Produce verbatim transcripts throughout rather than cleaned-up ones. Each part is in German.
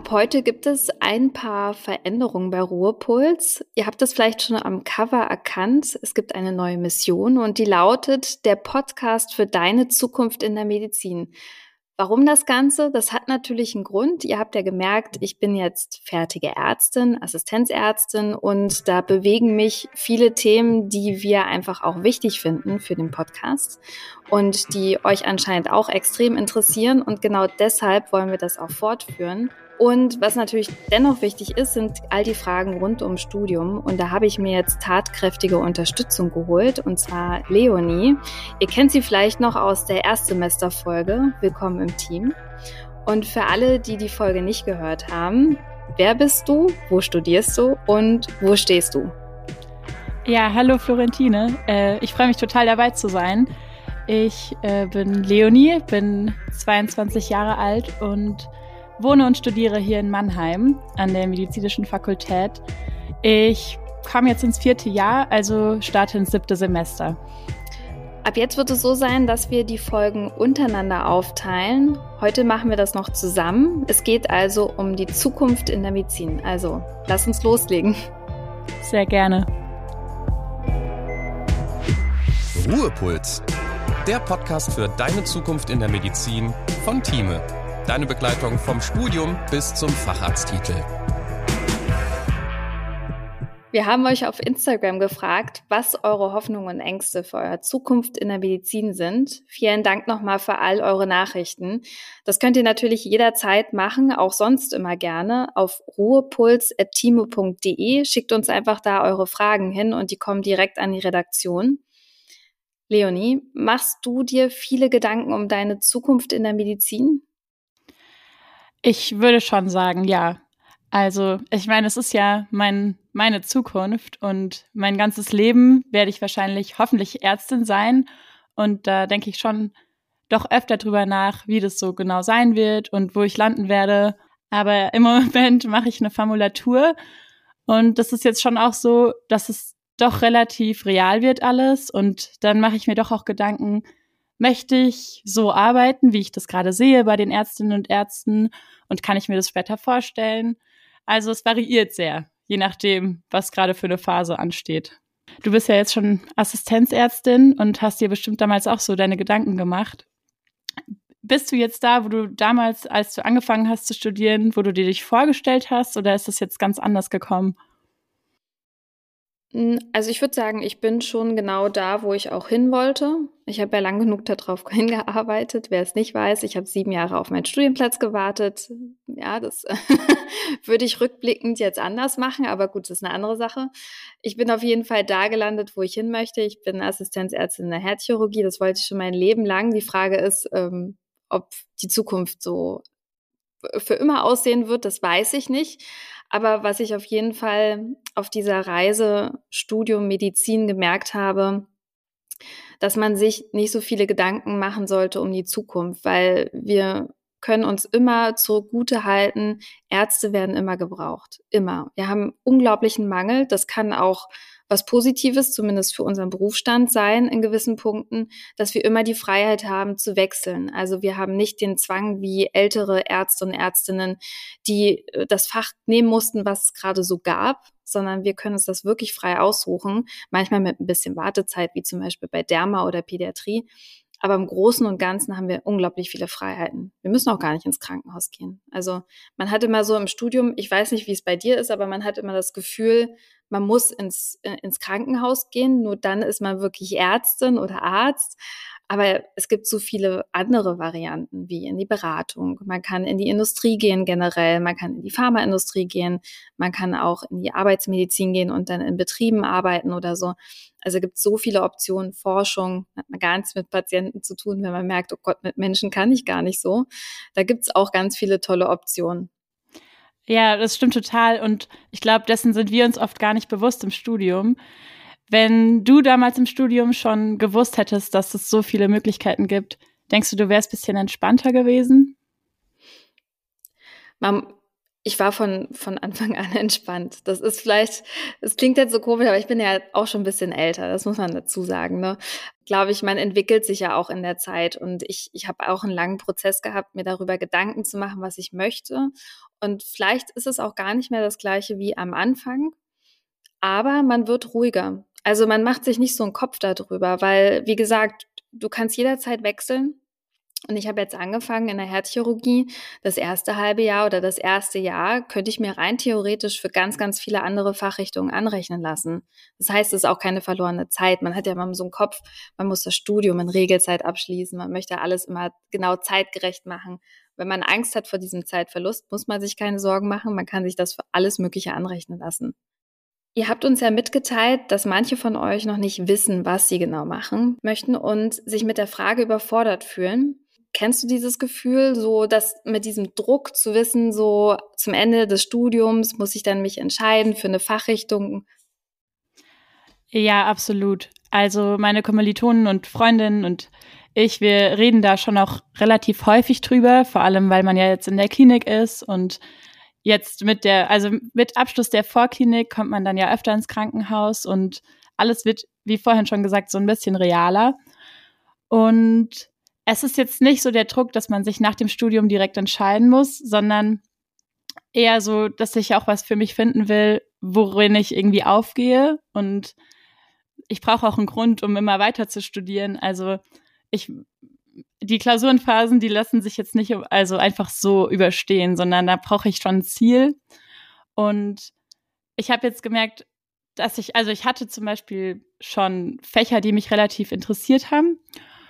Ab heute gibt es ein paar Veränderungen bei Ruhepuls. Ihr habt das vielleicht schon am Cover erkannt. Es gibt eine neue Mission und die lautet der Podcast für deine Zukunft in der Medizin. Warum das Ganze? Das hat natürlich einen Grund. Ihr habt ja gemerkt, ich bin jetzt fertige Ärztin, Assistenzärztin und da bewegen mich viele Themen, die wir einfach auch wichtig finden für den Podcast und die euch anscheinend auch extrem interessieren und genau deshalb wollen wir das auch fortführen. Und was natürlich dennoch wichtig ist, sind all die Fragen rund ums Studium. Und da habe ich mir jetzt tatkräftige Unterstützung geholt, und zwar Leonie. Ihr kennt sie vielleicht noch aus der Erstsemesterfolge. Willkommen im Team. Und für alle, die die Folge nicht gehört haben, wer bist du, wo studierst du und wo stehst du? Ja, hallo Florentine. Äh, ich freue mich total dabei zu sein. Ich äh, bin Leonie, bin zweiundzwanzig Jahre alt und wohne und studiere hier in Mannheim an der Medizinischen Fakultät. Ich komme jetzt ins vierte Jahr, also starte ins siebte Semester. Ab jetzt wird es so sein, dass wir die Folgen untereinander aufteilen. Heute machen wir das noch zusammen. Es geht also um die Zukunft in der Medizin. Also, lass uns loslegen. Sehr gerne. Ruhepuls, der Podcast für deine Zukunft in der Medizin von Thieme. Deine Begleitung vom Studium bis zum Facharzttitel. Wir haben euch auf Instagram gefragt, was eure Hoffnungen und Ängste für eure Zukunft in der Medizin sind. Vielen Dank nochmal für all eure Nachrichten. Das könnt ihr natürlich jederzeit machen, auch sonst immer gerne, auf ruhepuls at thieme punkt de. Schickt uns einfach da eure Fragen hin und die kommen direkt an die Redaktion. Leonie, machst du dir viele Gedanken um deine Zukunft in der Medizin? Ich würde schon sagen, ja. Also, ich meine, es ist ja mein, meine Zukunft und mein ganzes Leben werde ich wahrscheinlich hoffentlich Ärztin sein. Und da denke ich schon doch öfter drüber nach, wie das so genau sein wird und wo ich landen werde. Aber im Moment mache ich eine Formulatur und das ist jetzt schon auch so, dass es doch relativ real wird alles. Und dann mache ich mir doch auch Gedanken, möchte ich so arbeiten, wie ich das gerade sehe bei den Ärztinnen und Ärzten? Und kann ich mir das später vorstellen? Also es variiert sehr, je nachdem, was gerade für eine Phase ansteht. Du bist ja jetzt schon Assistenzärztin und hast dir bestimmt damals auch so deine Gedanken gemacht. Bist du jetzt da, wo du damals, als du angefangen hast zu studieren, wo du dir dich vorgestellt hast, oder ist das jetzt ganz anders gekommen? Also ich würde sagen, ich bin schon genau da, wo ich auch hin wollte. Ich habe ja lang genug darauf hingearbeitet. Wer es nicht weiß, ich habe sieben Jahre auf meinen Studienplatz gewartet. Ja, das würde ich rückblickend jetzt anders machen, aber gut, das ist eine andere Sache. Ich bin auf jeden Fall da gelandet, wo ich hin möchte. Ich bin Assistenzärztin in der Herzchirurgie. Das wollte ich schon mein Leben lang. Die Frage ist, ähm, ob die Zukunft so für immer aussehen wird, das weiß ich nicht. Aber was ich auf jeden Fall auf dieser Reise Studium Medizin gemerkt habe, dass man sich nicht so viele Gedanken machen sollte um die Zukunft, weil wir können uns immer zugute halten, Ärzte werden immer gebraucht, immer. Wir haben unglaublichen Mangel, das kann auch was Positives, zumindest für unseren Berufsstand sein in gewissen Punkten, dass wir immer die Freiheit haben zu wechseln. Also wir haben nicht den Zwang wie ältere Ärzte und Ärztinnen, die das Fach nehmen mussten, was es gerade so gab, sondern wir können uns das wirklich frei aussuchen, manchmal mit ein bisschen Wartezeit, wie zum Beispiel bei Derma oder Pädiatrie. Aber im Großen und Ganzen haben wir unglaublich viele Freiheiten. Wir müssen auch gar nicht ins Krankenhaus gehen. Also man hat immer so im Studium, ich weiß nicht, wie es bei dir ist, aber man hat immer das Gefühl, man muss ins, ins Krankenhaus gehen, nur dann ist man wirklich Ärztin oder Arzt. Aber es gibt so viele andere Varianten, wie in die Beratung. Man kann in die Industrie gehen generell, man kann in die Pharmaindustrie gehen, man kann auch in die Arbeitsmedizin gehen und dann in Betrieben arbeiten oder so. Also gibt es so viele Optionen. Forschung hat man gar nichts mit Patienten zu tun, wenn man merkt, oh Gott, mit Menschen kann ich gar nicht so. Da gibt es auch ganz viele tolle Optionen. Ja, das stimmt total. Und ich glaube, dessen sind wir uns oft gar nicht bewusst im Studium. Wenn du damals im Studium schon gewusst hättest, dass es so viele Möglichkeiten gibt, denkst du, du wärst ein bisschen entspannter gewesen? Man, Ich war von, von Anfang an entspannt. Das ist vielleicht, es klingt jetzt so komisch, aber ich bin ja auch schon ein bisschen älter, das muss man dazu sagen, ne? Glaube ich, man entwickelt sich ja auch in der Zeit und ich, ich habe auch einen langen Prozess gehabt, mir darüber Gedanken zu machen, was ich möchte. Und vielleicht ist es auch gar nicht mehr das Gleiche wie am Anfang, aber man wird ruhiger. Also man macht sich nicht so einen Kopf darüber, weil, wie gesagt, du kannst jederzeit wechseln. Und ich habe jetzt angefangen in der Herzchirurgie. Das erste halbe Jahr oder das erste Jahr könnte ich mir rein theoretisch für ganz, ganz viele andere Fachrichtungen anrechnen lassen. Das heißt, es ist auch keine verlorene Zeit. Man hat ja immer so einen Kopf, man muss das Studium in Regelzeit abschließen. Man möchte alles immer genau zeitgerecht machen. Wenn man Angst hat vor diesem Zeitverlust, muss man sich keine Sorgen machen. Man kann sich das für alles Mögliche anrechnen lassen. Ihr habt uns ja mitgeteilt, dass manche von euch noch nicht wissen, was sie genau machen möchten und sich mit der Frage überfordert fühlen. Kennst du dieses Gefühl, so dass mit diesem Druck zu wissen, so zum Ende des Studiums muss ich dann mich entscheiden für eine Fachrichtung? Ja, absolut. Also meine Kommilitonen und Freundinnen und ich, wir reden da schon auch relativ häufig drüber, vor allem, weil man ja jetzt in der Klinik ist und jetzt mit der, also mit Abschluss der Vorklinik kommt man dann ja öfter ins Krankenhaus und alles wird, wie vorhin schon gesagt, so ein bisschen realer. Und es ist jetzt nicht so der Druck, dass man sich nach dem Studium direkt entscheiden muss, sondern eher so, dass ich auch was für mich finden will, worin ich irgendwie aufgehe. Und ich brauche auch einen Grund, um immer weiter zu studieren. Also ich, die Klausurenphasen, die lassen sich jetzt nicht also einfach so überstehen, sondern da brauche ich schon ein Ziel. Und ich habe jetzt gemerkt, dass ich, also ich hatte zum Beispiel schon Fächer, die mich relativ interessiert haben.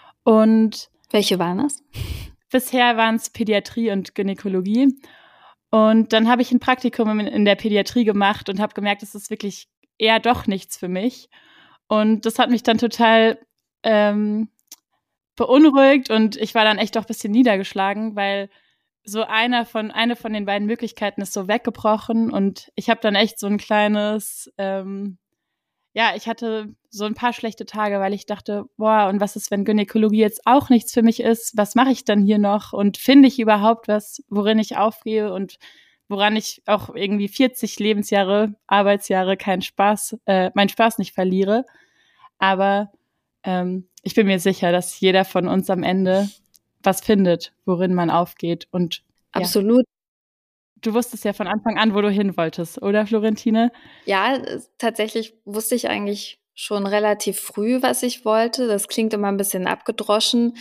Und welche waren das? Bisher waren es Pädiatrie und Gynäkologie. Und dann habe ich ein Praktikum in der Pädiatrie gemacht und habe gemerkt, das ist wirklich eher doch nichts für mich. Und das hat mich dann total ähm, beunruhigt und ich war dann echt doch ein bisschen niedergeschlagen, weil so einer von, eine von den beiden Möglichkeiten ist so weggebrochen und ich habe dann echt so ein kleines, ähm, ja, ich hatte so ein paar schlechte Tage, weil ich dachte, boah, und was ist, wenn Gynäkologie jetzt auch nichts für mich ist? Was mache ich dann hier noch? Und finde ich überhaupt was, worin ich aufgehe und woran ich auch irgendwie vierzig Lebensjahre, Arbeitsjahre keinen Spaß, äh, meinen Spaß nicht verliere? Aber ähm, ich bin mir sicher, dass jeder von uns am Ende was findet, worin man aufgeht. Und ja. Absolut. Du wusstest ja von Anfang an, wo du hin wolltest, oder Florentine? Ja, tatsächlich wusste ich eigentlich schon relativ früh, was ich wollte. Das klingt immer ein bisschen abgedroschen,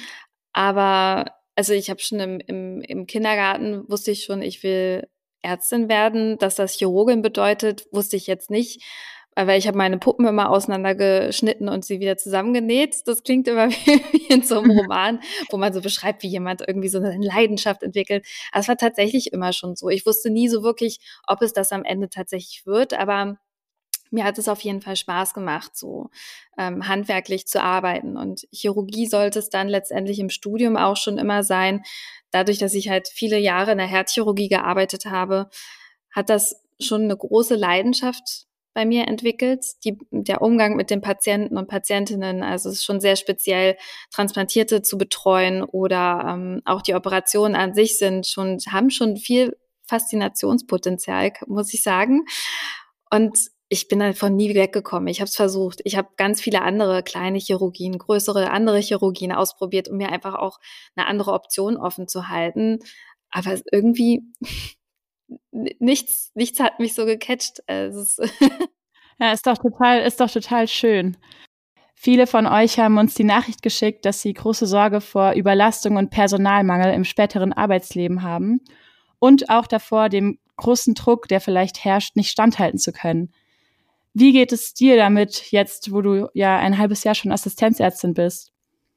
aber also ich habe schon im, im, im Kindergarten wusste ich schon, ich will Ärztin werden. Dass das Chirurgin bedeutet, wusste ich jetzt nicht, weil ich habe meine Puppen immer auseinandergeschnitten und sie wieder zusammengenäht. Das klingt immer wie in so einem Roman, wo man so beschreibt, wie jemand irgendwie so eine Leidenschaft entwickelt. Aber es war tatsächlich immer schon so. Ich wusste nie so wirklich, ob es das am Ende tatsächlich wird, aber mir hat es auf jeden Fall Spaß gemacht, so ähm, handwerklich zu arbeiten. Und Chirurgie sollte es dann letztendlich im Studium auch schon immer sein. Dadurch, dass ich halt viele Jahre in der Herzchirurgie gearbeitet habe, hat das schon eine große Leidenschaft bei mir entwickelt, die, der Umgang mit den Patienten und Patientinnen, also es ist schon sehr speziell, Transplantierte zu betreuen oder ähm, auch die Operationen an sich sind schon, haben schon viel Faszinationspotenzial, muss ich sagen. Und ich bin davon nie weggekommen. Ich habe es versucht. Ich habe ganz viele andere kleine Chirurgien, größere andere Chirurgien ausprobiert, um mir einfach auch eine andere Option offen zu halten. Aber irgendwie nichts, nichts hat mich so gecatcht. Also es ja, ist doch total, ist doch total schön. Viele von euch haben uns die Nachricht geschickt, dass sie große Sorge vor Überlastung und Personalmangel im späteren Arbeitsleben haben und auch davor, dem großen Druck, der vielleicht herrscht, nicht standhalten zu können. Wie geht es dir damit jetzt, wo du ja ein halbes Jahr schon Assistenzärztin bist?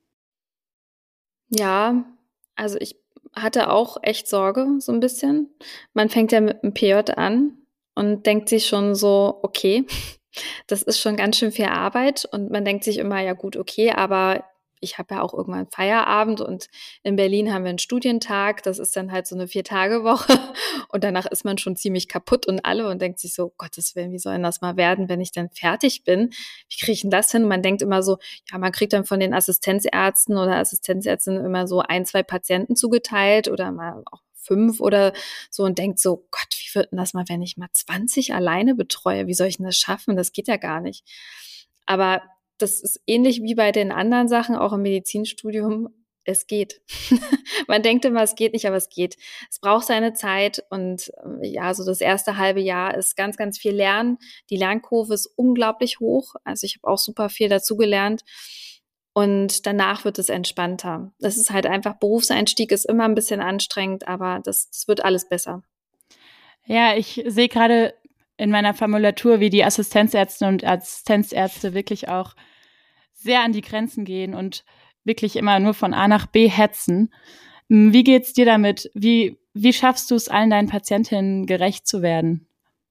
Ja, also ich hatte auch echt Sorge, so ein bisschen. Man fängt ja mit dem P J an und denkt sich schon so, okay, das ist schon ganz schön viel Arbeit und man denkt sich immer, ja gut, okay, aber ich habe ja auch irgendwann Feierabend und in Berlin haben wir einen Studientag, das ist dann halt so eine Vier-Tage-Woche und danach ist man schon ziemlich kaputt und alle und denkt sich so, Gottes Willen, wie soll denn das mal werden, wenn ich dann fertig bin? Wie kriege ich denn das hin? Und man denkt immer so, ja, man kriegt dann von den Assistenzärzten oder Assistenzärztinnen immer so ein, zwei Patienten zugeteilt oder mal auch fünf oder so und denkt so, Gott, wie wird denn das mal, wenn ich mal zwanzig alleine betreue? Wie soll ich denn das schaffen? Das geht ja gar nicht. Aber das ist ähnlich wie bei den anderen Sachen, auch im Medizinstudium. Es geht. Man denkt immer, es geht nicht, aber es geht. Es braucht seine Zeit und äh, ja, so das erste halbe Jahr ist ganz, ganz viel Lernen. Die Lernkurve ist unglaublich hoch. Also ich habe auch super viel dazugelernt und danach wird es entspannter. Das ist halt einfach, Berufseinstieg ist immer ein bisschen anstrengend, aber das, das wird alles besser. Ja, ich sehe gerade in meiner Formulatur, wie die Assistenzärzte und Assistenzärzte wirklich auch sehr an die Grenzen gehen und wirklich immer nur von A nach B hetzen. Wie geht's dir damit? Wie, wie schaffst du es, allen deinen Patientinnen gerecht zu werden?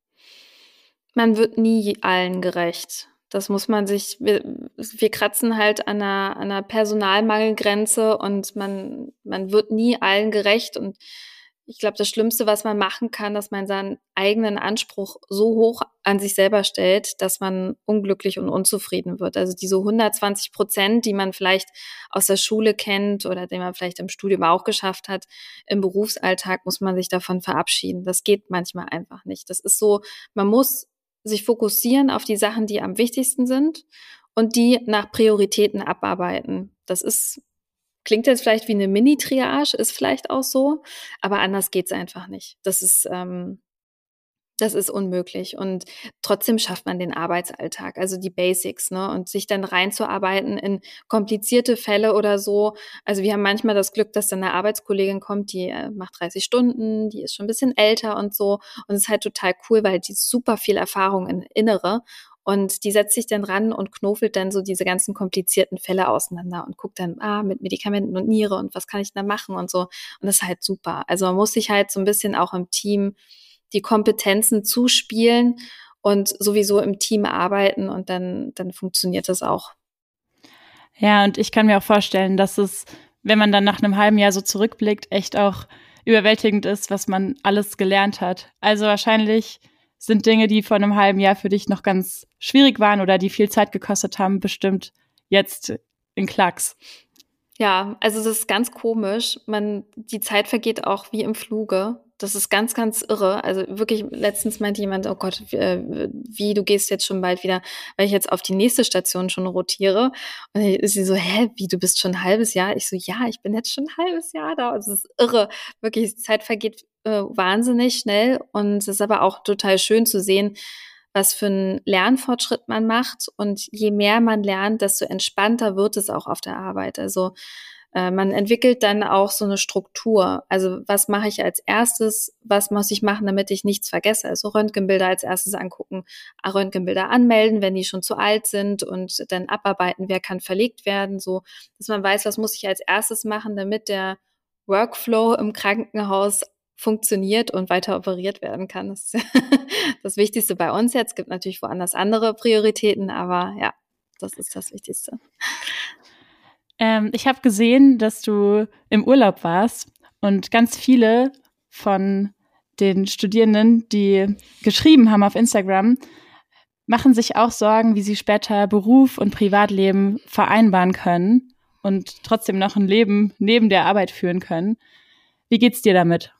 Man wird nie allen gerecht. Das muss man sich, wir, wir kratzen halt an einer, an einer Personalmangelgrenze und man, man wird nie allen gerecht. Und ich glaube, das Schlimmste, was man machen kann, dass man seinen eigenen Anspruch so hoch an sich selber stellt, dass man unglücklich und unzufrieden wird. Also diese hundertzwanzig Prozent, die man vielleicht aus der Schule kennt oder die man vielleicht im Studium auch geschafft hat, im Berufsalltag muss man sich davon verabschieden. Das geht manchmal einfach nicht. Das ist so, man muss sich fokussieren auf die Sachen, die am wichtigsten sind und die nach Prioritäten abarbeiten. Das ist Klingt jetzt vielleicht wie eine Mini-Triage, ist vielleicht auch so, aber anders geht's einfach nicht. Das ist, ähm, das ist unmöglich. Und trotzdem schafft man den Arbeitsalltag, also die Basics, ne? Und sich dann reinzuarbeiten in komplizierte Fälle oder so. Also wir haben manchmal das Glück, dass dann eine Arbeitskollegin kommt, die äh, macht dreißig Stunden, die ist schon ein bisschen älter und so. Und es ist halt total cool, weil die super viel Erfahrung in Innere. Und die setzt sich dann ran und knofelt dann so diese ganzen komplizierten Fälle auseinander und guckt dann, ah, mit Medikamenten und Niere und was kann ich da machen und so. Und das ist halt super. Also man muss sich halt so ein bisschen auch im Team die Kompetenzen zuspielen und sowieso im Team arbeiten und dann, dann funktioniert das auch. Ja, und ich kann mir auch vorstellen, dass es, wenn man dann nach einem halben Jahr so zurückblickt, echt auch überwältigend ist, was man alles gelernt hat. Also wahrscheinlich sind Dinge, die vor einem halben Jahr für dich noch ganz schwierig waren oder die viel Zeit gekostet haben, bestimmt jetzt in Klacks. Ja, also das ist ganz komisch. Man, die Zeit vergeht auch wie im Fluge. Das ist ganz, ganz irre. Also wirklich, letztens meinte jemand, oh Gott, wie, du gehst jetzt schon bald wieder, weil ich jetzt auf die nächste Station schon rotiere. Und sie so, hä, wie, du bist schon ein halbes Jahr? Ich so, ja, ich bin jetzt schon ein halbes Jahr da. Das ist irre. Wirklich, die Zeit vergeht äh, wahnsinnig schnell. Und es ist aber auch total schön zu sehen, was für einen Lernfortschritt man macht. Und je mehr man lernt, desto entspannter wird es auch auf der Arbeit. Also äh, man entwickelt dann auch so eine Struktur. Also was mache ich als erstes? Was muss ich machen, damit ich nichts vergesse? Also Röntgenbilder als erstes angucken, Röntgenbilder anmelden, wenn die schon zu alt sind und dann abarbeiten, wer kann verlegt werden. So, dass man weiß, was muss ich als erstes machen, damit der Workflow im Krankenhaus funktioniert und weiter operiert werden kann. Das ist das Wichtigste bei uns jetzt. Es gibt natürlich woanders andere Prioritäten, aber ja, das ist das Wichtigste. Ähm, ich habe gesehen, dass du im Urlaub warst und ganz viele von den Studierenden, die geschrieben haben auf Instagram, machen sich auch Sorgen, wie sie später Beruf und Privatleben vereinbaren können und trotzdem noch ein Leben neben der Arbeit führen können. Wie geht's dir damit?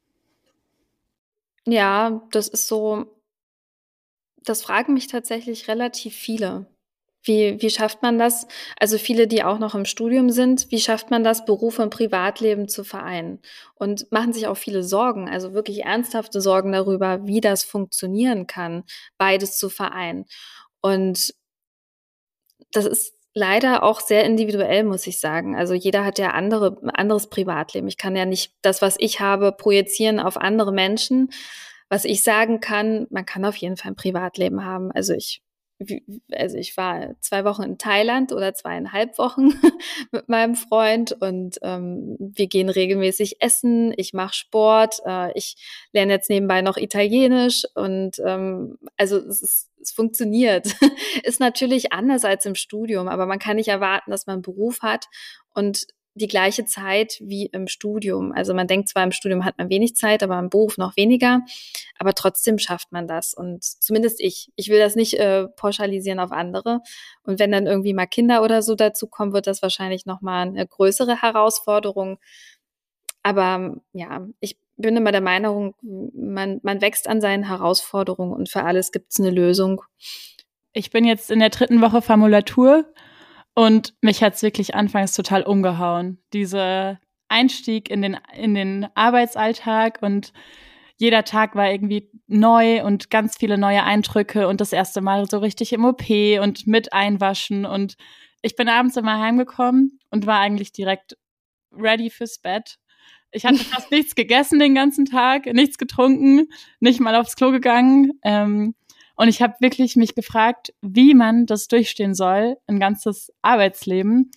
Ja, das ist so, das fragen mich tatsächlich relativ viele. Wie, wie schafft man das? Also viele, die auch noch im Studium sind, wie schafft man das, Beruf und Privatleben zu vereinen? Und machen sich auch viele Sorgen, also wirklich ernsthafte Sorgen darüber, wie das funktionieren kann, beides zu vereinen. Und das ist leider auch sehr individuell, muss ich sagen. Also jeder hat ja andere, anderes Privatleben. Ich kann ja nicht das, was ich habe, projizieren auf andere Menschen. Was ich sagen kann, man kann auf jeden Fall ein Privatleben haben. Also ich, also ich war zwei Wochen in Thailand oder zweieinhalb Wochen mit meinem Freund und ähm, wir gehen regelmäßig essen. Ich mache Sport. Äh, ich lerne jetzt nebenbei noch Italienisch und ähm, also es ist Es funktioniert. Ist natürlich anders als im Studium, aber man kann nicht erwarten, dass man einen Beruf hat und die gleiche Zeit wie im Studium. Also man denkt zwar, im Studium hat man wenig Zeit, aber im Beruf noch weniger. Aber trotzdem schafft man das. Und zumindest ich. Ich will das nicht äh, pauschalisieren auf andere. Und wenn dann irgendwie mal Kinder oder so dazu kommen, wird das wahrscheinlich nochmal eine größere Herausforderung. Aber ja, ich, bin immer der Meinung, man, man wächst an seinen Herausforderungen und für alles gibt es eine Lösung. Ich bin jetzt in der dritten Woche Formulatur und mich hat's wirklich anfangs total umgehauen. Dieser Einstieg in den, in den Arbeitsalltag und jeder Tag war irgendwie neu und ganz viele neue Eindrücke und das erste Mal so richtig im O P und mit Einwaschen. Und ich bin abends immer heimgekommen und war eigentlich direkt ready fürs Bett. Ich hatte fast nichts gegessen den ganzen Tag, nichts getrunken, nicht mal aufs Klo gegangen. Ähm, und ich habe wirklich mich gefragt, wie man das durchstehen soll, ein ganzes Arbeitsleben.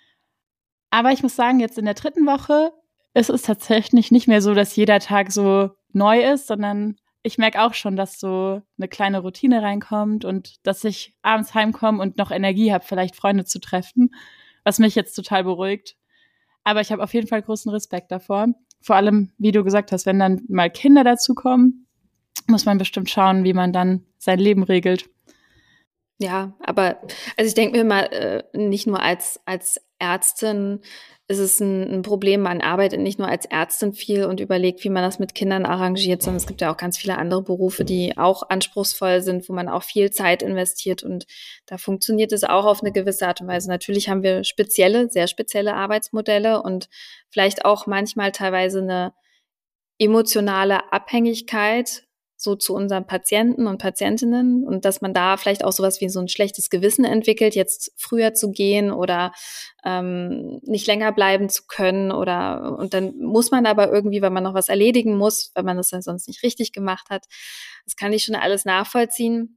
Aber ich muss sagen, jetzt in der dritten Woche ist es tatsächlich nicht mehr so, dass jeder Tag so neu ist, sondern ich merke auch schon, dass so eine kleine Routine reinkommt und dass ich abends heimkomme und noch Energie habe, vielleicht Freunde zu treffen, was mich jetzt total beruhigt. Aber ich habe auf jeden Fall großen Respekt davor. Vor allem, wie du gesagt hast, wenn dann mal Kinder dazukommen, muss man bestimmt schauen, wie man dann sein Leben regelt. Ja, aber also ich denke mir mal, äh, nicht nur als, als Ärztin ist es ein, ein Problem, man arbeitet nicht nur als Ärztin viel und überlegt, wie man das mit Kindern arrangiert, sondern es gibt ja auch ganz viele andere Berufe, die auch anspruchsvoll sind, wo man auch viel Zeit investiert und da funktioniert es auch auf eine gewisse Art und Weise. Natürlich haben wir spezielle, sehr spezielle Arbeitsmodelle und vielleicht auch manchmal teilweise eine emotionale Abhängigkeit so zu unseren Patienten und Patientinnen und dass man da vielleicht auch sowas wie so ein schlechtes Gewissen entwickelt, jetzt früher zu gehen oder ähm, nicht länger bleiben zu können oder und dann muss man aber irgendwie, weil man noch was erledigen muss, weil man das ja sonst nicht richtig gemacht hat. Das kann ich schon alles nachvollziehen.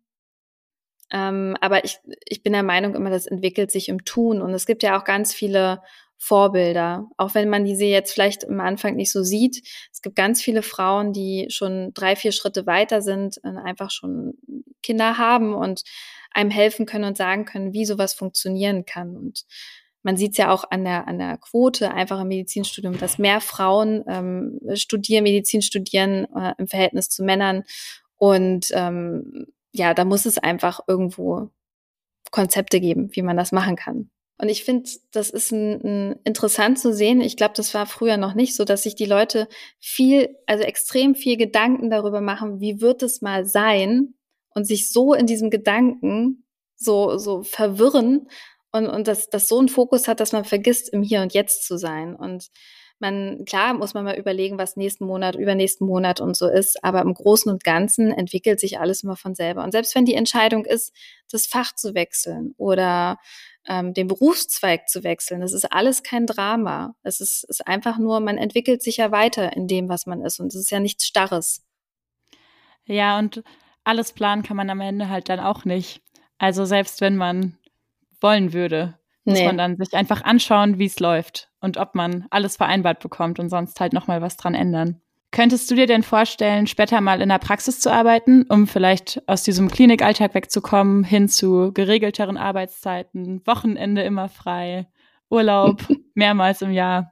Ähm, aber ich, ich bin der Meinung immer, das entwickelt sich im Tun und es gibt ja auch ganz viele Vorbilder, auch wenn man diese jetzt vielleicht am Anfang nicht so sieht. Es gibt ganz viele Frauen, die schon drei, vier Schritte weiter sind, einfach schon Kinder haben und einem helfen können und sagen können, wie sowas funktionieren kann. Und man sieht es ja auch an der, an der Quote einfach im Medizinstudium, dass mehr Frauen ähm, studieren, Medizin studieren äh, im Verhältnis zu Männern. Und ähm, ja, da muss es einfach irgendwo Konzepte geben, wie man das machen kann. Und ich finde, das ist ein, ein interessant zu sehen. Ich glaube, das war früher noch nicht so, dass sich die Leute viel, also extrem viel Gedanken darüber machen, wie wird es mal sein und sich so in diesem Gedanken so, so verwirren und, und dass das so einen Fokus hat, dass man vergisst, im Hier und Jetzt zu sein. Und man, klar muss man mal überlegen, was nächsten Monat, übernächsten Monat und so ist, aber im Großen und Ganzen entwickelt sich alles immer von selber. Und selbst wenn die Entscheidung ist, das Fach zu wechseln oder ähm, den Berufszweig zu wechseln, das ist alles kein Drama. Es ist, ist einfach nur, man entwickelt sich ja weiter in dem, was man ist und es ist ja nichts Starres. Ja, und alles planen kann man am Ende halt dann auch nicht. Also selbst wenn man wollen würde, muss Nee. man dann sich einfach anschauen, wie es läuft und ob man alles vereinbart bekommt und sonst halt nochmal was dran ändern. Könntest du dir denn vorstellen, später mal in der Praxis zu arbeiten, um vielleicht aus diesem Klinikalltag wegzukommen, hin zu geregelteren Arbeitszeiten, Wochenende immer frei, Urlaub mehrmals im Jahr?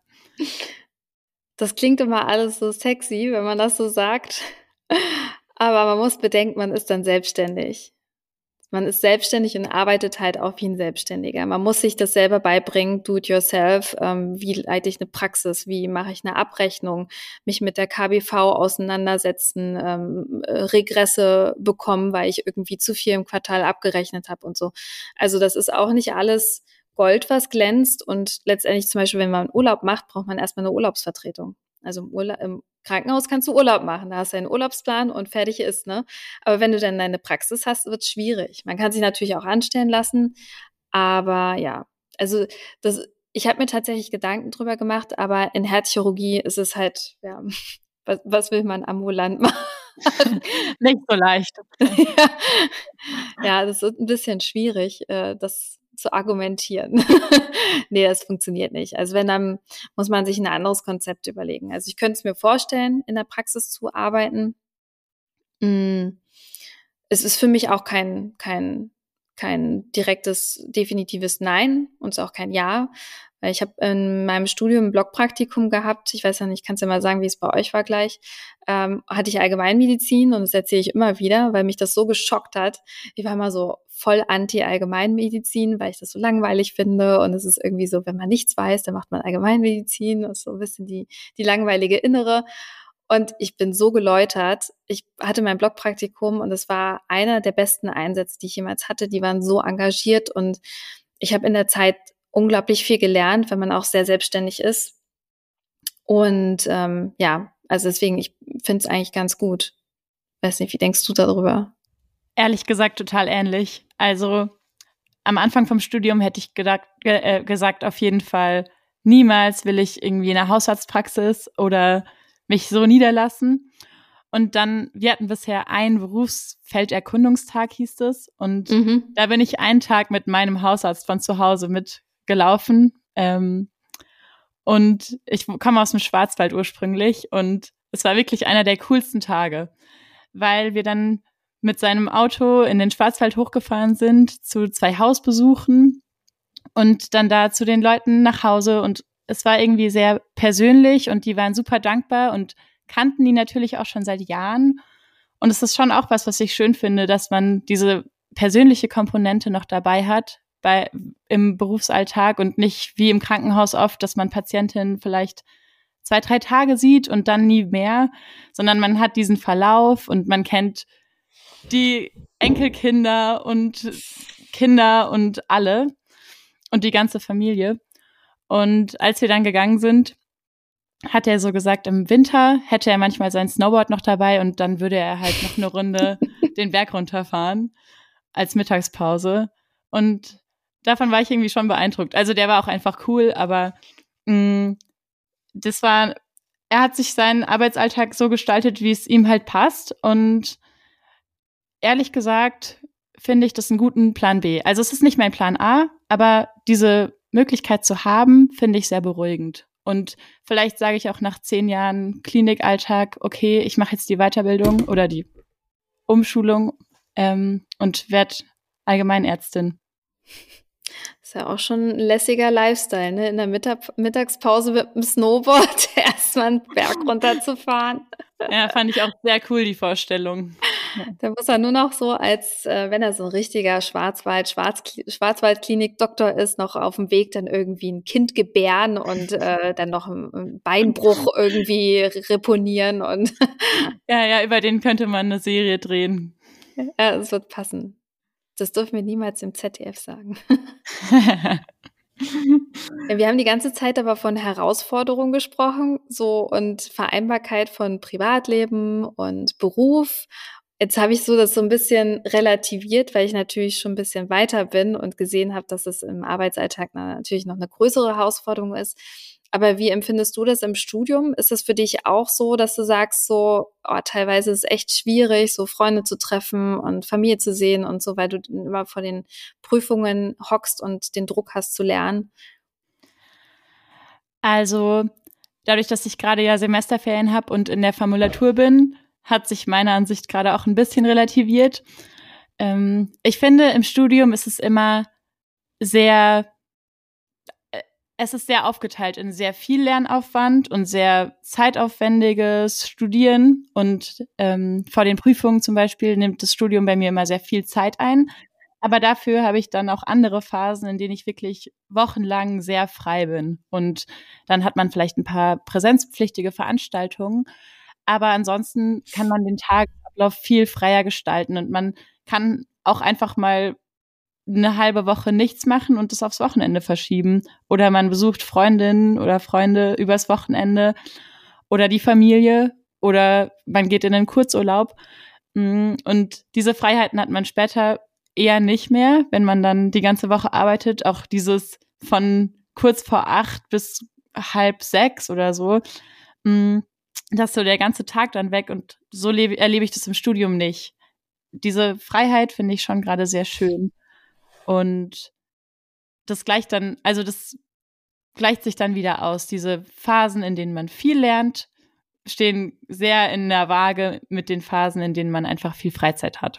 Das klingt immer alles so sexy, wenn man das so sagt. Aber man muss bedenken, man ist dann selbstständig. Man ist selbstständig und arbeitet halt auch wie ein Selbstständiger. Man muss sich das selber beibringen, do it yourself. Ähm, wie leite ich eine Praxis? Wie mache ich eine Abrechnung? Mich mit der K B V auseinandersetzen, ähm, Regresse bekommen, weil ich irgendwie zu viel im Quartal abgerechnet habe und so. Also das ist auch nicht alles Gold, was glänzt. Und letztendlich zum Beispiel, wenn man Urlaub macht, braucht man erstmal eine Urlaubsvertretung. Also im, Urla- im Krankenhaus kannst du Urlaub machen, da hast du einen Urlaubsplan und fertig ist, ne? Aber wenn du dann deine Praxis hast, wird's schwierig. Man kann sich natürlich auch anstellen lassen, aber ja, also das, ich habe mir tatsächlich Gedanken drüber gemacht, aber in Herzchirurgie ist es halt, ja, was, was will man ambulant machen? Nicht so leicht. ja. ja, das ist ein bisschen schwierig, äh, das zu argumentieren. nee, das funktioniert nicht. Also wenn, dann muss man sich ein anderes Konzept überlegen. Also ich könnte es mir vorstellen, in der Praxis zu arbeiten. Mm. Es ist für mich auch kein, kein, kein direktes, definitives Nein und es ist auch kein Ja. Ich habe in meinem Studium ein Blockpraktikum gehabt. Ich weiß ja nicht, kannst du mal sagen, wie es bei euch war gleich. Ähm, hatte ich Allgemeinmedizin und das erzähle ich immer wieder, weil mich das so geschockt hat. Ich war immer so voll anti-Allgemeinmedizin, weil ich das so langweilig finde und es ist irgendwie so, wenn man nichts weiß, dann macht man Allgemeinmedizin. Das ist so ein bisschen die, die langweilige Innere. Und ich bin so geläutert. Ich hatte mein Blogpraktikum und es war einer der besten Einsätze, die ich jemals hatte. Die waren so engagiert und ich habe in der Zeit unglaublich viel gelernt, wenn man auch sehr selbstständig ist. Und ähm, ja, also deswegen, ich finde es eigentlich ganz gut. Weiß nicht, wie denkst du darüber? Ehrlich gesagt total ähnlich. Also am Anfang vom Studium hätte ich gedacht, ge- äh, gesagt, auf jeden Fall, niemals will ich irgendwie in einer Hausarztpraxis oder mich so niederlassen. Und dann, wir hatten bisher einen Berufsfelderkundungstag, hieß es. Und mhm. da bin ich einen Tag mit meinem Hausarzt von zu Hause mitgelaufen. Ähm, und ich komme aus dem Schwarzwald ursprünglich. Und es war wirklich einer der coolsten Tage, weil wir dann mit seinem Auto in den Schwarzwald hochgefahren sind zu zwei Hausbesuchen und dann da zu den Leuten nach Hause. Und es war irgendwie sehr persönlich und die waren super dankbar und kannten ihn natürlich auch schon seit Jahren. Und es ist schon auch was, was ich schön finde, dass man diese persönliche Komponente noch dabei hat bei, im Berufsalltag und nicht wie im Krankenhaus oft, dass man Patientinnen vielleicht zwei, drei Tage sieht und dann nie mehr, sondern man hat diesen Verlauf und man kennt die Enkelkinder und Kinder und alle und die ganze Familie. Und als wir dann gegangen sind, hat er so gesagt, im Winter hätte er manchmal sein Snowboard noch dabei und dann würde er halt noch eine Runde den Berg runterfahren als Mittagspause. Und davon war ich irgendwie schon beeindruckt. Also der war auch einfach cool, aber mh, das war, er hat sich seinen Arbeitsalltag so gestaltet, wie es ihm halt passt. Und ehrlich gesagt finde ich das einen guten Plan B. Also es ist nicht mein Plan A, aber diese Möglichkeit zu haben, finde ich sehr beruhigend. Und vielleicht sage ich auch nach zehn Jahren Klinikalltag, okay, ich mache jetzt die Weiterbildung oder die Umschulung ähm, und werde Allgemeinärztin. Das ist ja auch schon ein lässiger Lifestyle, ne? In der Mittag- Mittagspause mit dem Snowboard erstmal einen Berg runterzufahren. Ja, fand ich auch sehr cool, die Vorstellung. Da muss er nur noch so, als äh, wenn er so ein richtiger Schwarzwald, Schwarz, Schwarzwaldklinik-Doktor ist, noch auf dem Weg dann irgendwie ein Kind gebären und äh, dann noch einen Beinbruch irgendwie reponieren. Und ja, ja, über den könnte man eine Serie drehen. Ja, es wird passen. Das dürfen wir niemals im Z D F sagen. Ja, wir haben die ganze Zeit aber von Herausforderungen gesprochen, so und Vereinbarkeit von Privatleben und Beruf. Jetzt habe ich so das so ein bisschen relativiert, weil ich natürlich schon ein bisschen weiter bin und gesehen habe, dass es im Arbeitsalltag natürlich noch eine größere Herausforderung ist. Aber wie empfindest du das im Studium? Ist es für dich auch so, dass du sagst, so oh, teilweise ist es echt schwierig, so Freunde zu treffen und Familie zu sehen und so, weil du immer vor den Prüfungen hockst und den Druck hast zu lernen? Also dadurch, dass ich gerade ja Semesterferien habe und in der Formulatur bin, hat sich meiner Ansicht gerade auch ein bisschen relativiert. Ähm, ich finde, im Studium ist es immer sehr Es ist sehr aufgeteilt in sehr viel Lernaufwand und sehr zeitaufwendiges Studieren. Und ähm, vor den Prüfungen zum Beispiel nimmt das Studium bei mir immer sehr viel Zeit ein. Aber dafür habe ich dann auch andere Phasen, in denen ich wirklich wochenlang sehr frei bin. Und dann hat man vielleicht ein paar präsenzpflichtige Veranstaltungen. Aber ansonsten kann man den Tagesablauf viel freier gestalten. Und man kann auch einfach mal eine halbe Woche nichts machen und das aufs Wochenende verschieben. Oder man besucht Freundinnen oder Freunde übers Wochenende oder die Familie oder man geht in einen Kurzurlaub. Und diese Freiheiten hat man später eher nicht mehr, wenn man dann die ganze Woche arbeitet. Auch dieses von kurz vor acht bis halb sechs oder so, dass so der ganze Tag dann weg und so lebe, erlebe ich das im Studium nicht. Diese Freiheit finde ich schon gerade sehr schön. Und das gleicht dann, also das gleicht sich dann wieder aus. Diese Phasen, in denen man viel lernt, stehen sehr in der Waage mit den Phasen, in denen man einfach viel Freizeit hat.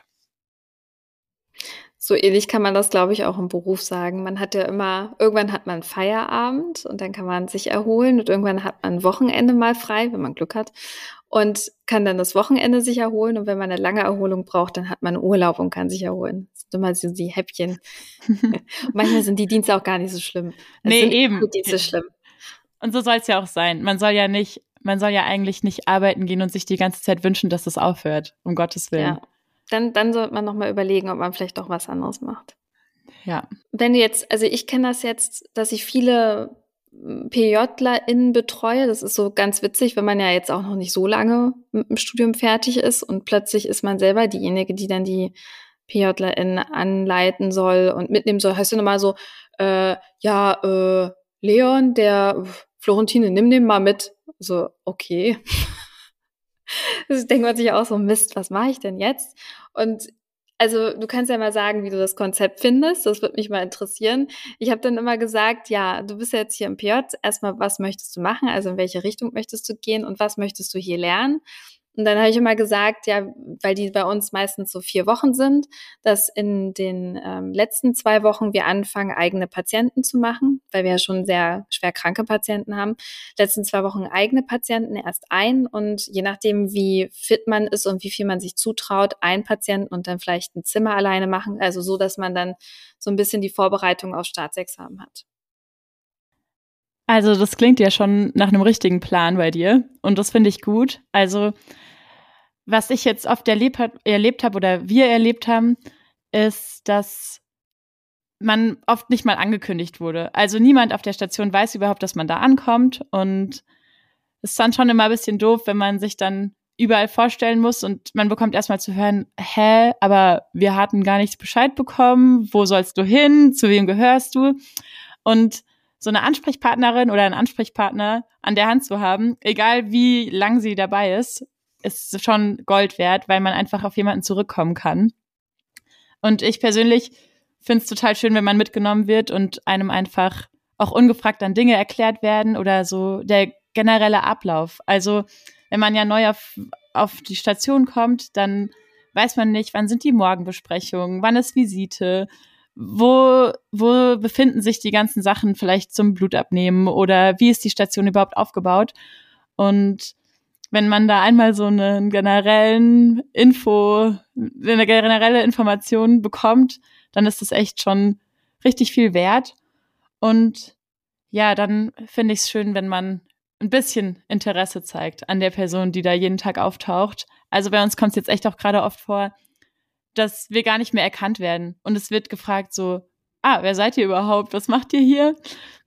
So ähnlich kann man das, glaube ich, auch im Beruf sagen. Man hat ja immer, irgendwann hat man Feierabend und dann kann man sich erholen und irgendwann hat man ein Wochenende mal frei, wenn man Glück hat und kann dann das Wochenende sich erholen und wenn man eine lange Erholung braucht, dann hat man Urlaub und kann sich erholen. Das sind immer so die Häppchen. Manchmal sind die Dienste auch gar nicht so schlimm. Es nee, sind eben. Die Dienste schlimm. Und so soll es ja auch sein. Man soll ja nicht man soll ja eigentlich nicht arbeiten gehen und sich die ganze Zeit wünschen, dass es aufhört, um Gottes Willen. Ja, dann, dann sollte man nochmal überlegen, ob man vielleicht auch was anderes macht. Ja. Wenn du jetzt, also ich kenne das jetzt, dass ich viele PJlerInnen betreue. Das ist so ganz witzig, wenn man ja jetzt auch noch nicht so lange mit dem Studium fertig ist und plötzlich ist man selber diejenige, die dann die PJlerInnen anleiten soll und mitnehmen soll. Heißt du nochmal so, äh, ja, äh, Leon, der Florentine, nimm den mal mit. So, okay. Das denkt man sich auch so, Mist, was mache ich denn jetzt? Und also du kannst ja mal sagen, wie du das Konzept findest. Das würde mich mal interessieren. Ich habe dann immer gesagt, ja, du bist ja jetzt hier im P J. Erstmal, was möchtest du machen? Also in welche Richtung möchtest du gehen und was möchtest du hier lernen? Und dann habe ich immer gesagt, ja, weil die bei uns meistens so vier Wochen sind, dass in den ähm, letzten zwei Wochen wir anfangen, eigene Patienten zu machen, weil wir ja schon sehr schwer kranke Patienten haben. Letzten zwei Wochen eigene Patienten erst ein und je nachdem, wie fit man ist und wie viel man sich zutraut, ein Patienten und dann vielleicht ein Zimmer alleine machen. Also so, dass man dann so ein bisschen die Vorbereitung auf Staatsexamen hat. Also das klingt ja schon nach einem richtigen Plan bei dir und das finde ich gut. Also was ich jetzt oft erlebt, erlebt habe oder wir erlebt haben, ist, dass man oft nicht mal angekündigt wurde. Also niemand auf der Station weiß überhaupt, dass man da ankommt und es ist dann schon immer ein bisschen doof, wenn man sich dann überall vorstellen muss und man bekommt erstmal zu hören, hä, aber wir hatten gar nichts Bescheid bekommen, wo sollst du hin, zu wem gehörst du? Und so eine Ansprechpartnerin oder einen Ansprechpartner an der Hand zu haben, egal wie lang sie dabei ist, ist schon Gold wert, weil man einfach auf jemanden zurückkommen kann. Und ich persönlich finde es total schön, wenn man mitgenommen wird und einem einfach auch ungefragt dann Dinge erklärt werden oder so der generelle Ablauf. Also wenn man ja neu auf, auf die Station kommt, dann weiß man nicht, wann sind die Morgenbesprechungen, wann ist Visite, wo, wo befinden sich die ganzen Sachen vielleicht zum Blutabnehmen oder wie ist die Station überhaupt aufgebaut. Und wenn man da einmal so einen generellen Info, eine generelle Information bekommt, dann ist das echt schon richtig viel wert. Und ja, dann finde ich es schön, wenn man ein bisschen Interesse zeigt an der Person, die da jeden Tag auftaucht. Also bei uns kommt es jetzt echt auch gerade oft vor, dass wir gar nicht mehr erkannt werden. Und es wird gefragt so, ah, wer seid ihr überhaupt? Was macht ihr hier?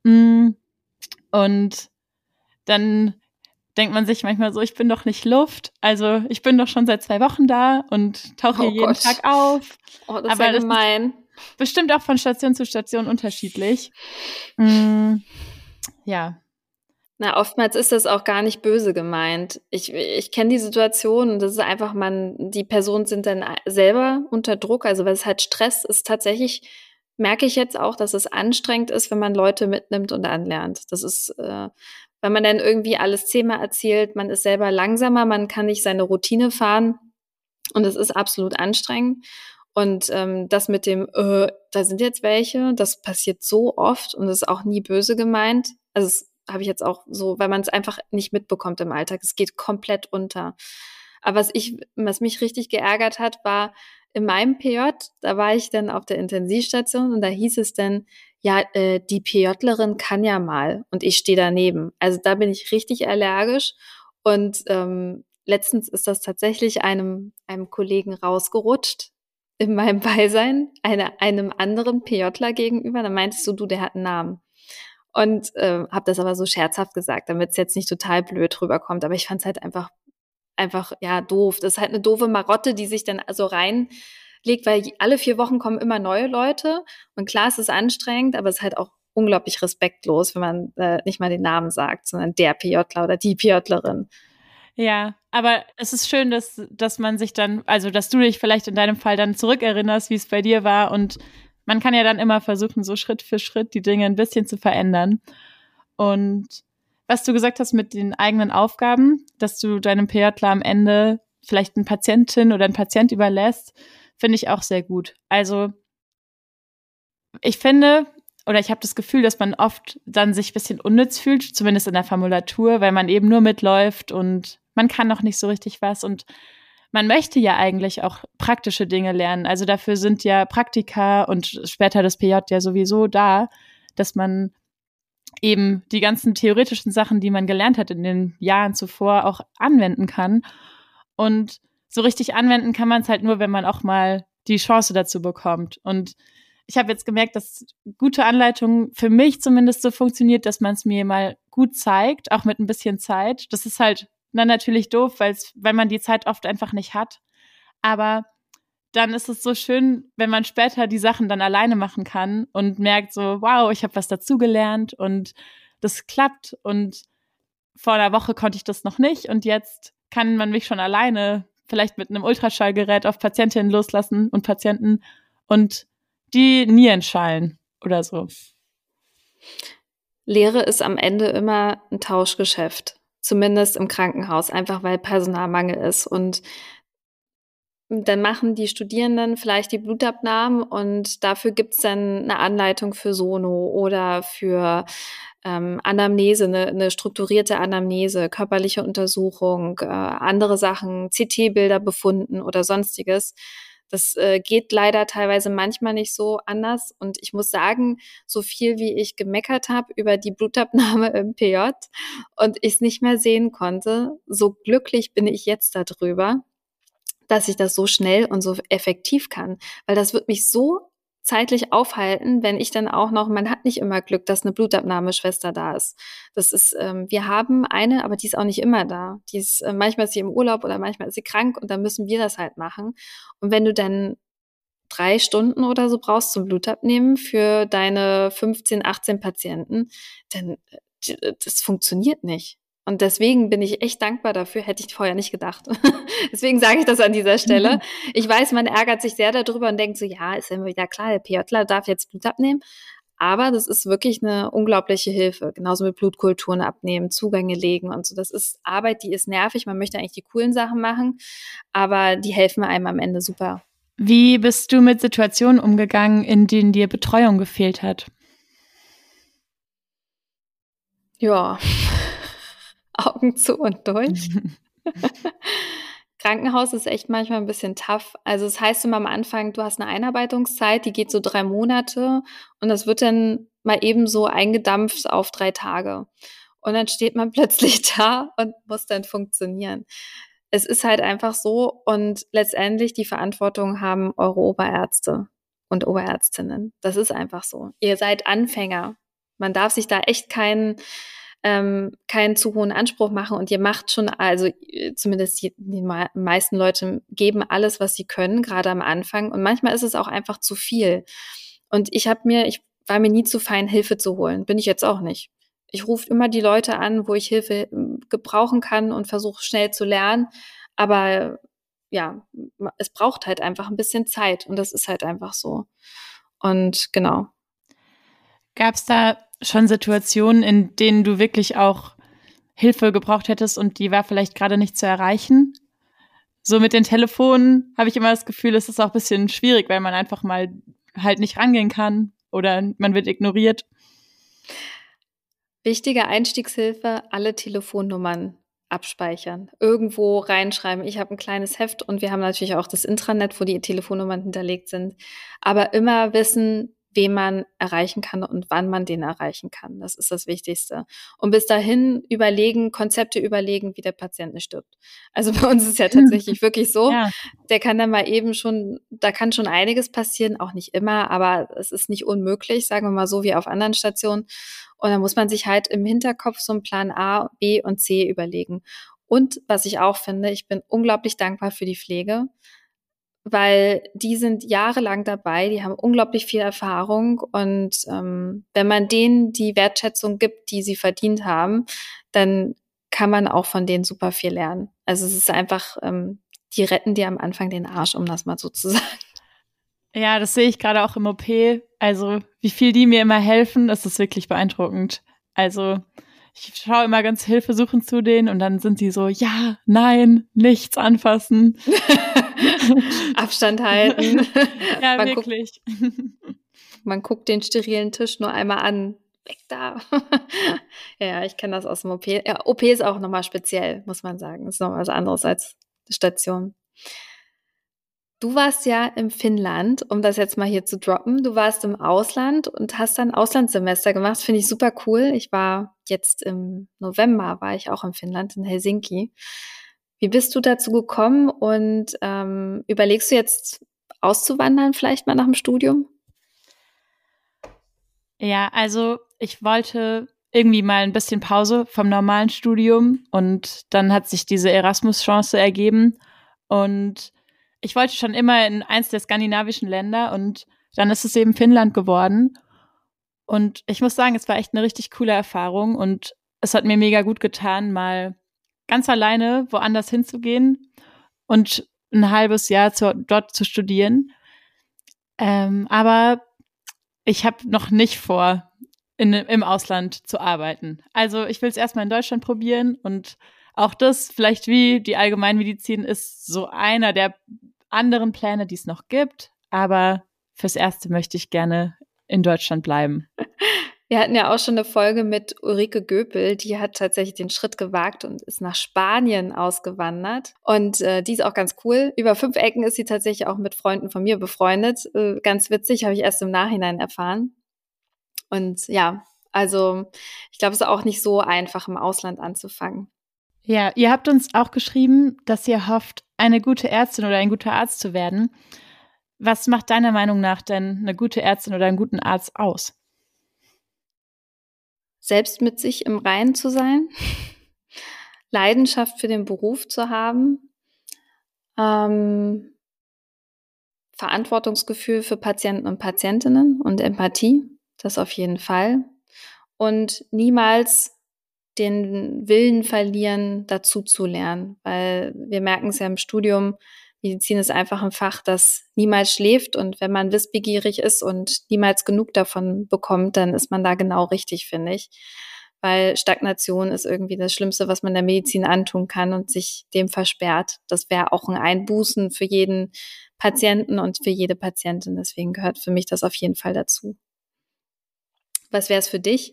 Und dann denkt man sich manchmal so, ich bin doch nicht Luft. Also ich bin doch schon seit zwei Wochen da und tauche hier oh jeden Gott. Tag auf. Oh, das ist ja gemein. Ist bestimmt auch von Station zu Station unterschiedlich. Mm, ja. Na, oftmals ist das auch gar nicht böse gemeint. Ich, ich kenne die Situation und das ist einfach, man, die Personen sind dann selber unter Druck. Also weil es halt Stress ist tatsächlich, merke ich jetzt auch, dass es anstrengend ist, wenn man Leute mitnimmt und anlernt. Das ist, äh, weil man dann irgendwie alles zehnmal erzählt, man ist selber langsamer, man kann nicht seine Routine fahren und es ist absolut anstrengend. Und ähm, das mit dem, äh, da sind jetzt welche, das passiert so oft und ist auch nie böse gemeint. Also es habe ich jetzt auch so, weil man es einfach nicht mitbekommt im Alltag. Es geht komplett unter. Aber was ich, was mich richtig geärgert hat, war in meinem P J, da war ich dann auf der Intensivstation und da hieß es dann, ja, äh, die PJlerin kann ja mal und ich stehe daneben. Also da bin ich richtig allergisch und ähm, letztens ist das tatsächlich einem, einem Kollegen rausgerutscht in meinem Beisein, eine, einem anderen PJler gegenüber. Da meintest du, du, der hat einen Namen. Und äh, habe das aber so scherzhaft gesagt, damit es jetzt nicht total blöd rüberkommt. Aber ich fand es halt einfach, einfach, ja, doof. Das ist halt eine doofe Marotte, die sich dann so reinlegt, weil alle vier Wochen kommen immer neue Leute. Und klar, es ist anstrengend, aber es ist halt auch unglaublich respektlos, wenn man äh, nicht mal den Namen sagt, sondern der PJler oder die PJlerin. Ja, aber es ist schön, dass, dass man sich dann, also dass du dich vielleicht in deinem Fall dann zurückerinnerst, wie es bei dir war und man kann ja dann immer versuchen, so Schritt für Schritt die Dinge ein bisschen zu verändern. Und was du gesagt hast mit den eigenen Aufgaben, dass du deinem PJler am Ende vielleicht eine Patientin oder einen Patient überlässt, finde ich auch sehr gut. Also ich finde, oder ich habe das Gefühl, dass man oft dann sich ein bisschen unnütz fühlt, zumindest in der Formulatur, weil man eben nur mitläuft und man kann noch nicht so richtig was und man möchte ja eigentlich auch praktische Dinge lernen. Also dafür sind ja Praktika und später das P J ja sowieso da, dass man eben die ganzen theoretischen Sachen, die man gelernt hat in den Jahren zuvor, auch anwenden kann. Und so richtig anwenden kann man es halt nur, wenn man auch mal die Chance dazu bekommt. Und ich habe jetzt gemerkt, dass gute Anleitung für mich zumindest so funktioniert, dass man es mir mal gut zeigt, auch mit ein bisschen Zeit. Das ist halt dann natürlich doof, weil's, weil man die Zeit oft einfach nicht hat. Aber dann ist es so schön, wenn man später die Sachen dann alleine machen kann und merkt so, wow, ich habe was dazugelernt und das klappt. Und vor einer Woche konnte ich das noch nicht und jetzt kann man mich schon alleine vielleicht mit einem Ultraschallgerät auf Patientinnen loslassen und Patienten und die Nieren schallen oder so. Lehre ist am Ende immer ein Tauschgeschäft, zumindest im Krankenhaus, einfach weil Personalmangel ist. Und dann machen die Studierenden vielleicht die Blutabnahmen und dafür gibt's dann eine Anleitung für Sono oder für ähm, Anamnese, eine, eine strukturierte Anamnese, körperliche Untersuchung, äh, andere Sachen, C T-Bilder befunden oder sonstiges. Das äh, geht leider teilweise manchmal nicht so anders. Und ich muss sagen, so viel wie ich gemeckert habe über die Blutabnahme im P J und ich es nicht mehr sehen konnte, so glücklich bin ich jetzt darüber, dass ich das so schnell und so effektiv kann. Weil das wird mich so zeitlich aufhalten, wenn ich dann auch noch, man hat nicht immer Glück, dass eine Blutabnahmeschwester da ist. Das ist, ähm, wir haben eine, aber die ist auch nicht immer da. Die ist, äh, manchmal ist sie im Urlaub oder manchmal ist sie krank und dann müssen wir das halt machen. Und wenn du dann drei Stunden oder so brauchst zum Blutabnehmen für deine fünfzehn, achtzehn Patienten, dann, äh, das funktioniert nicht. Und deswegen bin ich echt dankbar dafür, hätte ich vorher nicht gedacht. Deswegen sage ich das an dieser Stelle. Ich weiß, man ärgert sich sehr darüber und denkt so, ja, ist ja immer wieder klar, der PJler darf jetzt Blut abnehmen. Aber das ist wirklich eine unglaubliche Hilfe. Genauso mit Blutkulturen abnehmen, Zugänge legen und so. Das ist Arbeit, die ist nervig. Man möchte eigentlich die coolen Sachen machen, aber die helfen einem am Ende super. Wie bist du mit Situationen umgegangen, in denen dir Betreuung gefehlt hat? Ja, Augen zu und durch. Krankenhaus ist echt manchmal ein bisschen tough. Also es heißt immer am Anfang, du hast eine Einarbeitungszeit, die geht so drei Monate und das wird dann mal eben so eingedampft auf drei Tage. Und dann steht man plötzlich da und muss dann funktionieren. Es ist halt einfach so und letztendlich die Verantwortung haben eure Oberärzte und Oberärztinnen. Das ist einfach so. Ihr seid Anfänger. Man darf sich da echt keinen ähm, keinen zu hohen Anspruch machen und ihr macht schon, also zumindest die, die meisten Leute geben alles, was sie können, gerade am Anfang und manchmal ist es auch einfach zu viel. Und ich habe mir, ich war mir nie zu fein, Hilfe zu holen. Bin ich jetzt auch nicht. Ich rufe immer die Leute an, wo ich Hilfe gebrauchen kann und versuche schnell zu lernen. Aber ja, es braucht halt einfach ein bisschen Zeit und das ist halt einfach so. Und genau. Gab es da schon Situationen, in denen du wirklich auch Hilfe gebraucht hättest und die war vielleicht gerade nicht zu erreichen? So mit den Telefonen habe ich immer das Gefühl, es ist auch ein bisschen schwierig, weil man einfach mal halt nicht rangehen kann oder man wird ignoriert. Wichtige Einstiegshilfe, alle Telefonnummern abspeichern, irgendwo reinschreiben. Ich habe ein kleines Heft und wir haben natürlich auch das Intranet, wo die Telefonnummern hinterlegt sind. Aber immer wissen, wen man erreichen kann und wann man den erreichen kann. Das ist das Wichtigste. Und bis dahin überlegen, Konzepte überlegen, wie der Patient nicht stirbt. Also bei uns ist es ja tatsächlich wirklich so, ja. Der kann dann mal eben schon, da kann schon einiges passieren, auch nicht immer, aber es ist nicht unmöglich, sagen wir mal so, wie auf anderen Stationen. Und dann muss man sich halt im Hinterkopf so einen Plan A, B und C überlegen. Und was ich auch finde, ich bin unglaublich dankbar für die Pflege, weil die sind jahrelang dabei, die haben unglaublich viel Erfahrung und ähm, wenn man denen die Wertschätzung gibt, die sie verdient haben, dann kann man auch von denen super viel lernen. Also es ist einfach, ähm, die retten dir am Anfang den Arsch, um das mal so zu sagen. Ja, das sehe ich gerade auch im O P. Also wie viel die mir immer helfen, das ist wirklich beeindruckend. Also ich schaue immer ganz hilfesuchend zu denen und dann sind die so, ja, nein, nichts anfassen. Abstand halten. Ja, man wirklich. Guckt, man guckt den sterilen Tisch nur einmal an. Weg da. Ja, ich kenne das aus dem O P. Ja, O P ist auch nochmal speziell, muss man sagen. Ist noch was anderes als Station. Du warst ja in Finnland, um das jetzt mal hier zu droppen. Du warst im Ausland und hast dann Auslandssemester gemacht. Finde ich super cool. Ich war jetzt im November, war ich auch in Finnland, in Helsinki. Wie bist du dazu gekommen und ähm, überlegst du jetzt auszuwandern vielleicht mal nach dem Studium? Ja, also ich wollte irgendwie mal ein bisschen Pause vom normalen Studium und dann hat sich diese Erasmus-Chance ergeben und ich wollte schon immer in eins der skandinavischen Länder und dann ist es eben Finnland geworden und ich muss sagen, es war echt eine richtig coole Erfahrung und es hat mir mega gut getan, mal ganz alleine woanders hinzugehen und ein halbes Jahr zu, dort zu studieren. Ähm, aber ich habe noch nicht vor, in, im Ausland zu arbeiten. Also ich will es erstmal in Deutschland probieren und auch das, vielleicht wie die Allgemeinmedizin, ist so einer der anderen Pläne, die es noch gibt. Aber fürs Erste möchte ich gerne in Deutschland bleiben. Wir hatten ja auch schon eine Folge mit Ulrike Göpel, die hat tatsächlich den Schritt gewagt und ist nach Spanien ausgewandert. Und äh, die ist auch ganz cool. Über fünf Ecken ist sie tatsächlich auch mit Freunden von mir befreundet. Äh, ganz witzig, habe ich erst im Nachhinein erfahren. Und ja, also ich glaube, es ist auch nicht so einfach, im Ausland anzufangen. Ja, ihr habt uns auch geschrieben, dass ihr hofft, eine gute Ärztin oder ein guter Arzt zu werden. Was macht deiner Meinung nach denn eine gute Ärztin oder einen guten Arzt aus? Selbst mit sich im Reinen zu sein, Leidenschaft für den Beruf zu haben, ähm, Verantwortungsgefühl für Patienten und Patientinnen und Empathie, das auf jeden Fall. Und niemals den Willen verlieren, dazu zu lernen, weil wir merken es ja im Studium, Medizin ist einfach ein Fach, das niemals schläft und wenn man wissbegierig ist und niemals genug davon bekommt, dann ist man da genau richtig, finde ich. Weil Stagnation ist irgendwie das Schlimmste, was man der Medizin antun kann und sich dem versperrt. Das wäre auch ein Einbußen für jeden Patienten und für jede Patientin. Deswegen gehört für mich das auf jeden Fall dazu. Was wäre es für dich?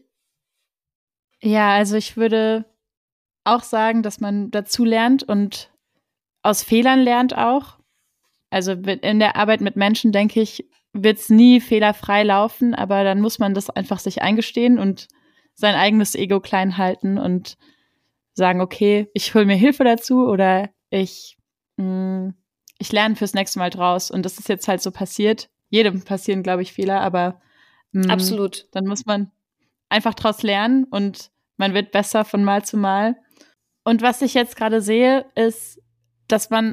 Ja, also ich würde auch sagen, dass man dazu lernt und aus Fehlern lernt auch. Also in der Arbeit mit Menschen, denke ich, wird es nie fehlerfrei laufen, aber dann muss man das einfach sich eingestehen und sein eigenes Ego klein halten und sagen, okay, ich hole mir Hilfe dazu oder ich, mh, ich lerne fürs nächste Mal draus. Und das ist jetzt halt so passiert. Jedem passieren, glaube ich, Fehler, aber mh, Absolut. Dann muss man einfach draus lernen und man wird besser von Mal zu Mal. Und was ich jetzt gerade sehe, ist, dass man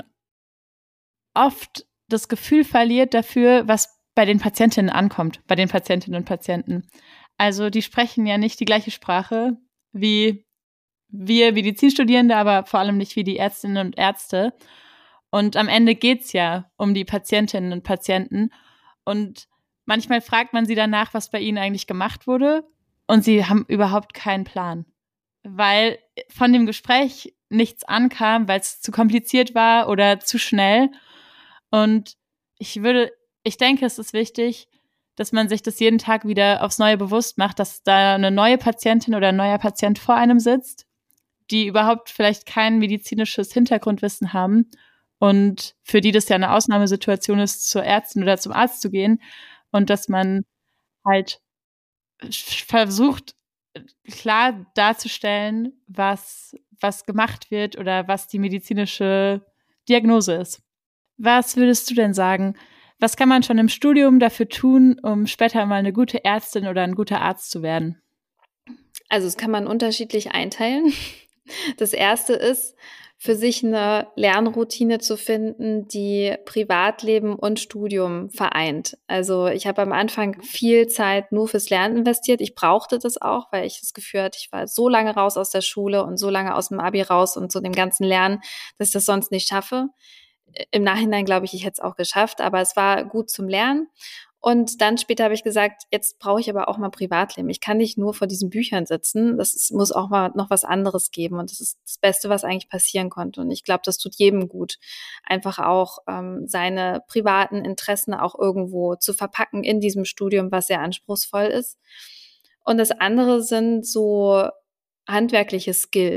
oft das Gefühl verliert dafür, was bei den Patientinnen ankommt, bei den Patientinnen und Patienten. Also die sprechen ja nicht die gleiche Sprache wie wir Medizinstudierende, aber vor allem nicht wie die Ärztinnen und Ärzte. Und am Ende geht's ja um die Patientinnen und Patienten. Und manchmal fragt man sie danach, was bei ihnen eigentlich gemacht wurde. Und sie haben überhaupt keinen Plan. Weil von dem Gespräch nichts ankam, weil es zu kompliziert war oder zu schnell. Und ich würde, ich denke, es ist wichtig, dass man sich das jeden Tag wieder aufs Neue bewusst macht, dass da eine neue Patientin oder ein neuer Patient vor einem sitzt, die überhaupt vielleicht kein medizinisches Hintergrundwissen haben und für die das ja eine Ausnahmesituation ist, zur Ärztin oder zum Arzt zu gehen und dass man halt versucht, klar darzustellen, was, was gemacht wird oder was die medizinische Diagnose ist. Was würdest du denn sagen? Was kann man schon im Studium dafür tun, um später mal eine gute Ärztin oder ein guter Arzt zu werden? Also das kann man unterschiedlich einteilen. Das erste ist, für sich eine Lernroutine zu finden, die Privatleben und Studium vereint. Also ich habe am Anfang viel Zeit nur fürs Lernen investiert. Ich brauchte das auch, weil ich das Gefühl hatte, ich war so lange raus aus der Schule und so lange aus dem Abi raus und so dem ganzen Lernen, dass ich das sonst nicht schaffe. Im Nachhinein glaube ich, ich hätte es auch geschafft, aber es war gut zum Lernen. Und dann später habe ich gesagt, jetzt brauche ich aber auch mal Privatleben. Ich kann nicht nur vor diesen Büchern sitzen. Das ist, muss auch mal noch was anderes geben. Und das ist das Beste, was eigentlich passieren konnte. Und ich glaube, das tut jedem gut, einfach auch ähm, seine privaten Interessen auch irgendwo zu verpacken in diesem Studium, was sehr anspruchsvoll ist. Und das andere sind so handwerkliche Skills.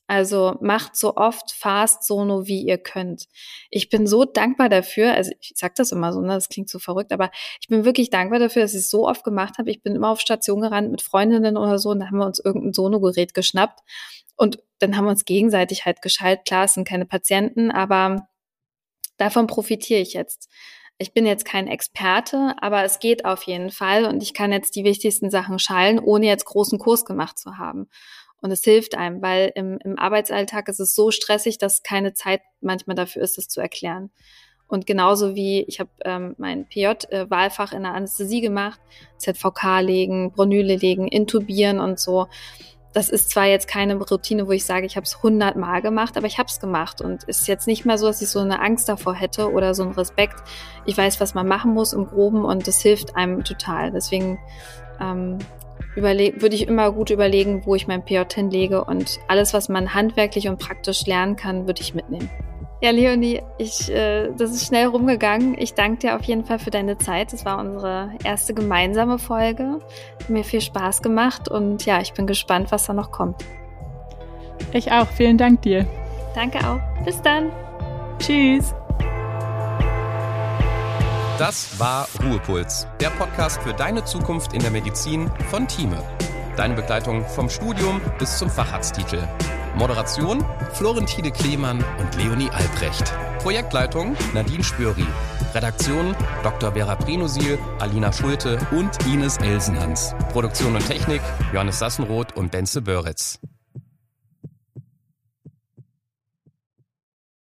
Also macht so oft Fast Sono, wie ihr könnt. Ich bin so dankbar dafür, also ich sag das immer so, ne, das klingt so verrückt, aber ich bin wirklich dankbar dafür, dass ich es so oft gemacht habe. Ich bin immer auf Station gerannt mit Freundinnen oder so und da haben wir uns irgendein Sono-Gerät geschnappt und dann haben wir uns gegenseitig halt geschaltet. Klar, es sind keine Patienten, aber davon profitiere ich jetzt. Ich bin jetzt kein Experte, aber es geht auf jeden Fall und ich kann jetzt die wichtigsten Sachen schallen, ohne jetzt großen Kurs gemacht zu haben. Und es hilft einem, weil im, im Arbeitsalltag ist es so stressig, dass keine Zeit manchmal dafür ist, das zu erklären. Und genauso wie ich habe ähm, mein P J-Wahlfach in der Anästhesie gemacht, Z V K legen, Bronyle legen, intubieren und so. Das ist zwar jetzt keine Routine, wo ich sage, ich habe es hundertmal gemacht, aber ich habe es gemacht und es ist jetzt nicht mehr so, dass ich so eine Angst davor hätte oder so einen Respekt. Ich weiß, was man machen muss im Groben und das hilft einem total. Deswegen ähm, überle- würde ich immer gut überlegen, wo ich mein P J hinlege und alles, was man handwerklich und praktisch lernen kann, würde ich mitnehmen. Ja, Leonie, ich, äh, das ist schnell rumgegangen. Ich danke dir auf jeden Fall für deine Zeit. Das war unsere erste gemeinsame Folge. Hat mir viel Spaß gemacht und ja, ich bin gespannt, was da noch kommt. Ich auch. Vielen Dank dir. Danke auch. Bis dann. Tschüss. Das war Ruhepuls, der Podcast für deine Zukunft in der Medizin von Thieme. Deine Begleitung vom Studium bis zum Facharzttitel. Moderation Florentine Klemann und Leonie Albrecht. Projektleitung Nadine Spöri. Redaktion Doktor Vera Prenosil, Alina Schulte und Ines Elsenhans. Produktion und Technik Johannes Sassenroth und Benze Böritz.